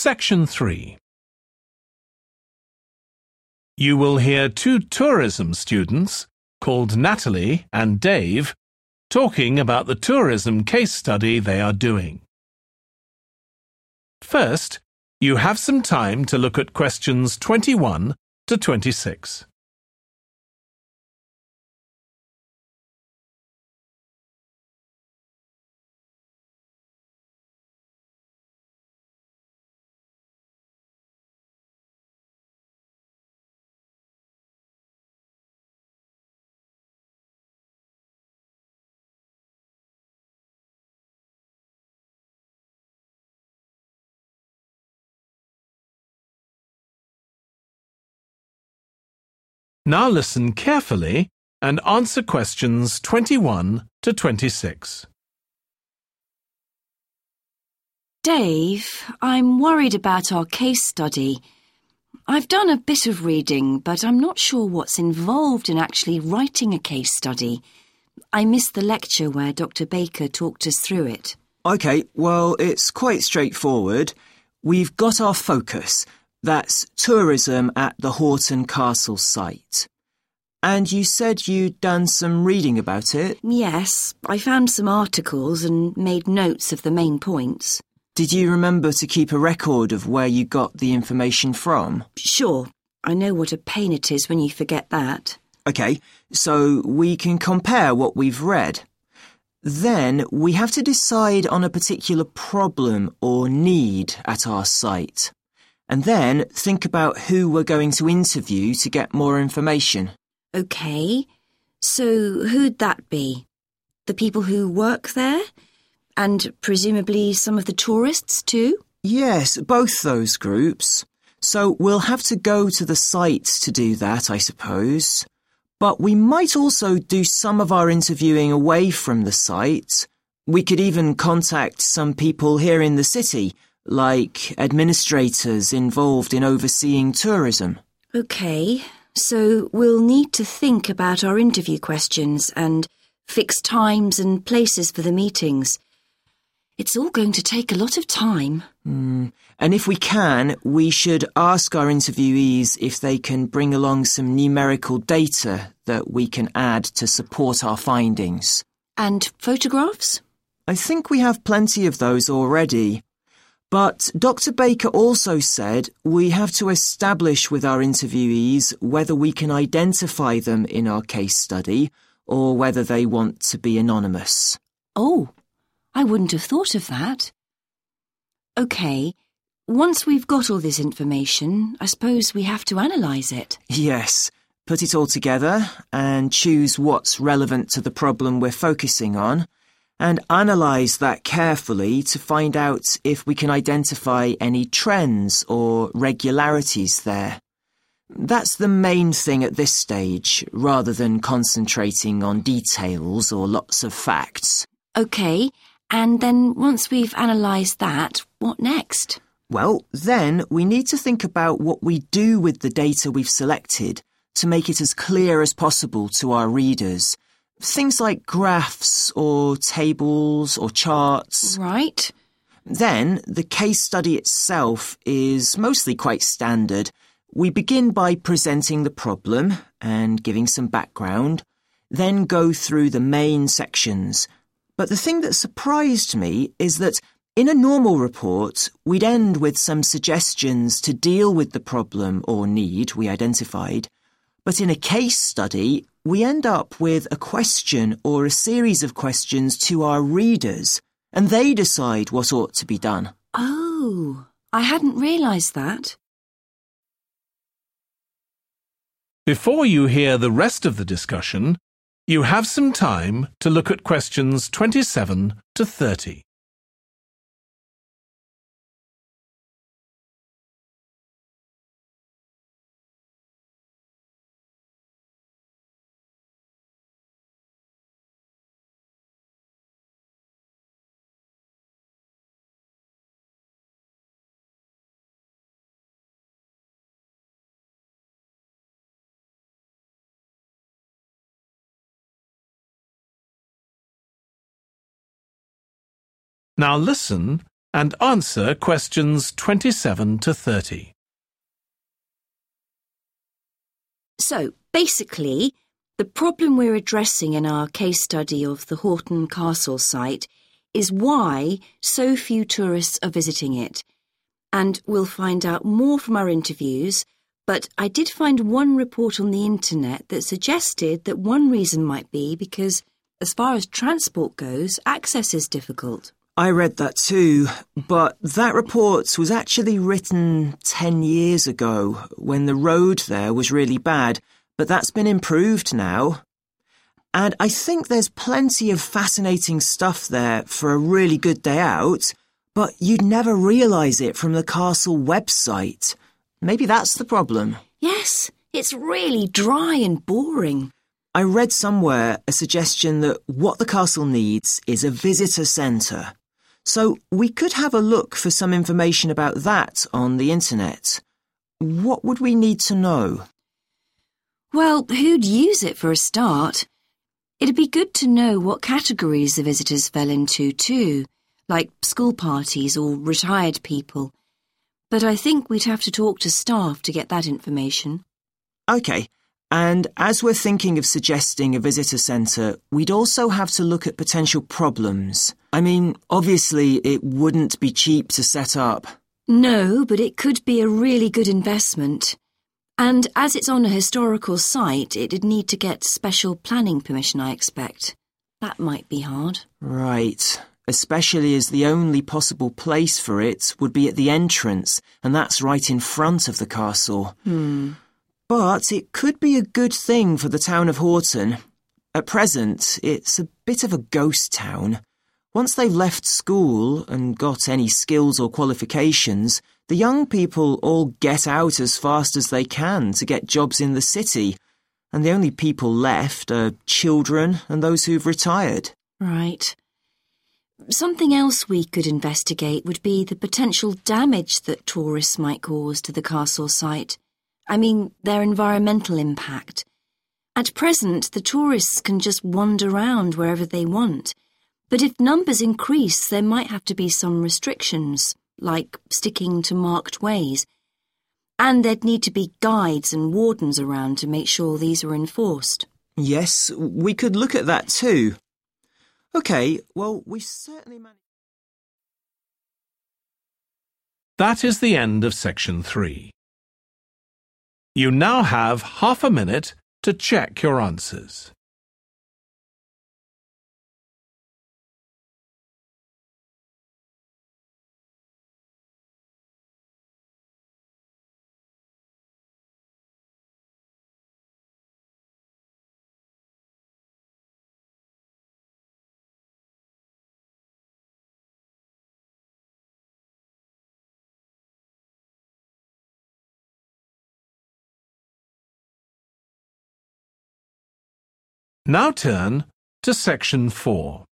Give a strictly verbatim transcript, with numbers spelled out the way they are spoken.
Section three. You will hear two tourism students, called Natalie and Dave, talking about the tourism case study they are doing. First, you have some time to look at questions twenty-one to twenty-six. Now listen carefully and answer questions twenty-one to twenty-six. Dave, I'm worried about our case study. I've done a bit of reading, but I'm not sure what's involved in actually writing a case study. I missed the lecture where Doctor Baker talked us through it. OK, well, it's quite straightforward. We've got our focus. That's tourism at the Horton Castle site. And you said you'd done some reading about it? Yes, I found some articles and made notes of the main points. Did you remember to keep a record of where you got the information from? Sure. I know what a pain it is when you forget that. OK, so we can compare what we've read. Then we have to decide on a particular problem or need at our site. And then think about who we're going to interview to get more information. OK, so who'd that be? The people who work there? And presumably some of the tourists too? Yes, both those groups. So we'll have to go to the site to do that, I suppose. But we might also do some of our interviewing away from the site. We could even contact some people here in the city, like administrators involved in overseeing tourism. OK, so we'll need to think about our interview questions and fix times and places for the meetings. It's all going to take a lot of time. Mm. And if we can, we should ask our interviewees if they can bring along some numerical data that we can add to support our findings. And photographs? I think we have plenty of those already. But Doctor Baker also said we have to establish with our interviewees whether we can identify them in our case study or whether they want to be anonymous. Oh, I wouldn't have thought of that. OK, once we've got all this information, I suppose we have to analyse it. Yes, put it all together and choose what's relevant to the problem we're focusing on. And analyse that carefully to find out if we can identify any trends or regularities there. That's the main thing at this stage, rather than concentrating on details or lots of facts. OK, and then once we've analysed that, what next? Well, then we need to think about what we do with the data we've selected to make it as clear as possible to our readers. Things like graphs or tables or charts. Right. Then the case study itself is mostly quite standard. We begin by presenting the problem and giving some background, then go through the main sections. But the thing that surprised me is that in a normal report, we'd end with some suggestions to deal with the problem or need we identified. But in a case study, we end up with a question or a series of questions to our readers, and they decide what ought to be done. Oh, I hadn't realised that. Before you hear the rest of the discussion, you have some time to look at questions twenty-seven to thirty. Now listen and answer questions twenty-seven to thirty. So, basically, the problem we're addressing in our case study of the Horton Castle site is why so few tourists are visiting it. And we'll find out more from our interviews, but I did find one report on the internet that suggested that one reason might be because, as far as transport goes, access is difficult. I read that too, but that report was actually written ten years ago when the road there was really bad, but that's been improved now. And I think there's plenty of fascinating stuff there for a really good day out, but you'd never realise it from the castle website. Maybe that's the problem. Yes, it's really dry and boring. I read somewhere a suggestion that what the castle needs is a visitor centre. So we could have a look for some information about that on the internet. What would we need to know? Well, who'd use it for a start? It'd be good to know what categories the visitors fell into too, like school parties or retired people. But I think we'd have to talk to staff to get that information. OK, and as we're thinking of suggesting a visitor centre, we'd also have to look at potential problems. I mean, obviously it wouldn't be cheap to set up. No, but it could be a really good investment. And as it's on a historical site, it'd need to get special planning permission, I expect. That might be hard. Right, especially as the only possible place for it would be at the entrance, and that's right in front of the castle. Hmm. But it could be a good thing for the town of Horton. At present, it's a bit of a ghost town. Once they've left school and got any skills or qualifications, the young people all get out as fast as they can to get jobs in the city, and the only people left are children and those who've retired. Right. Something else we could investigate would be the potential damage that tourists might cause to the castle site. I mean, their environmental impact. At present, the tourists can just wander around wherever they want. But if numbers increase, there might have to be some restrictions, like sticking to marked ways. And there'd need to be guides and wardens around to make sure these are enforced. Yes, we could look at that too. OK, well, we've certainly managed... That is the end of section three. You now have half a minute to check your answers. Now turn to section four.